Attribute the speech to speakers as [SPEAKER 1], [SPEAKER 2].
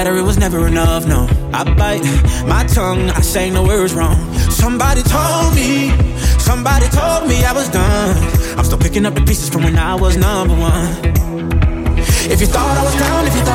[SPEAKER 1] her it was never enough, no. I bite my tongue, I say no words wrong. Somebody told me I was done. I'm still picking up the pieces from when I was number one. If you thought I was down, if you thought